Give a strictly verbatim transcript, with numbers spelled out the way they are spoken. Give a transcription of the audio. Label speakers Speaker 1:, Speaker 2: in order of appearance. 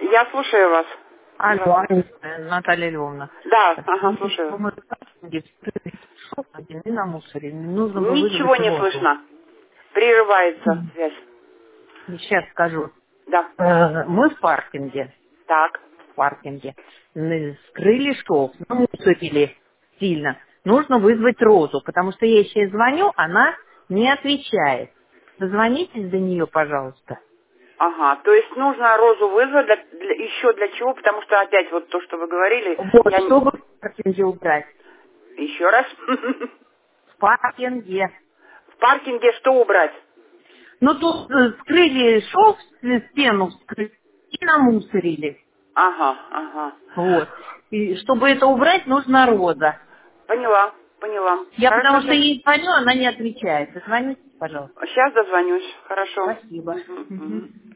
Speaker 1: Я слушаю вас.
Speaker 2: Алло, Наталья Львовна.
Speaker 1: Да, ага, слушаю.
Speaker 2: Мы на мусоре. Нужно бы
Speaker 1: Ничего
Speaker 2: вызвать
Speaker 1: не
Speaker 2: воду.
Speaker 1: слышно. Прерывается связь.
Speaker 2: Сейчас скажу.
Speaker 1: Да.
Speaker 2: Э, Мы в паркинге.
Speaker 1: Так.
Speaker 2: В паркинге. Н- Скрыли шов, намусорили сильно. Нужно вызвать Розу, потому что я ей звоню, она не отвечает. Дозвонитесь до нее, пожалуйста.
Speaker 1: Ага, то есть нужно Розу вызвать для- для- еще для чего? Потому что опять вот то, что вы говорили,
Speaker 2: Вот,
Speaker 1: я... не-
Speaker 2: чтобы в паркинге убрать.
Speaker 1: Еще раз.
Speaker 2: В паркинге.
Speaker 1: В паркинге что убрать?
Speaker 2: Ну, тут э, скрыли шов, э, стену вскрыли и намусорили.
Speaker 1: Ага, ага.
Speaker 2: Вот. И чтобы это убрать, нужна Роза.
Speaker 1: Поняла, поняла.
Speaker 2: Я потому
Speaker 1: Хорошо,
Speaker 2: что
Speaker 1: сейчас.
Speaker 2: ей звоню, она не отвечает. Дозвонитесь, пожалуйста.
Speaker 1: Сейчас дозвонюсь. Хорошо.
Speaker 2: Спасибо.
Speaker 1: Мгм,
Speaker 2: Мгм.
Speaker 1: мгм.